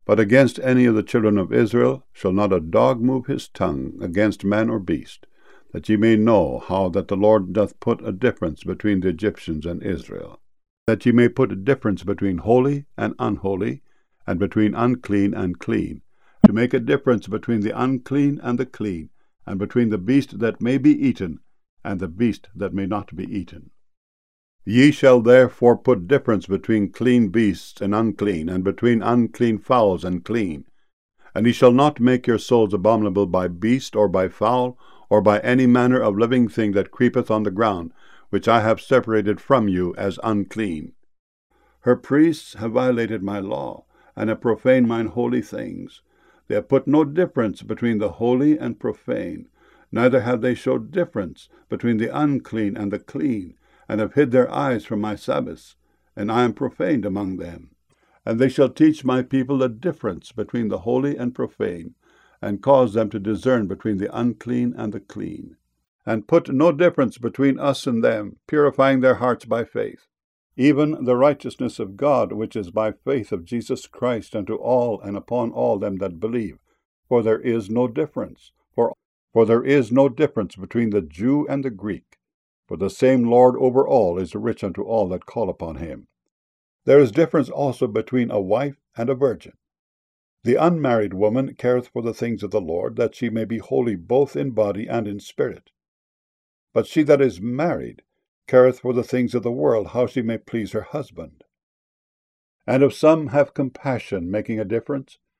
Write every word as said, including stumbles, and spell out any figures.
But against any of the children of Israel shall not a dog move his tongue against man or beast, that ye may know how that the Lord doth put a difference between the Egyptians and Israel, that ye may put a difference between holy and unholy, and between unclean and clean, to make a difference between the unclean and the clean, and between the beast that may be eaten and the beast that may not be eaten. Ye shall therefore put difference between clean beasts and unclean, and between unclean fowls and clean. And ye shall not make your souls abominable by beast, or by fowl, or by any manner of living thing that creepeth on the ground, which I have separated from you as unclean. Her priests have violated my law, and have profaned mine holy things. They have put no difference between the holy and profane, neither have they showed difference between the unclean and the clean, and have hid their eyes from my Sabbaths, and I am profaned among them. And they shall teach my people the difference between the holy and profane, and cause them to discern between the unclean and the clean, and put no difference between us and them, purifying their hearts by faith, even the righteousness of God, which is by faith of Jesus Christ, unto all and upon all them that believe. For there is no difference, for, for there is no difference between the Jew and the Greek, for the same Lord over all is rich unto all that call upon him. There is difference also between a wife and a virgin. The unmarried woman careth for the things of the Lord, that she may be holy both in body and in spirit. But she that is married careth for the things of the world, how she may please her husband. And if some have compassion, making a difference,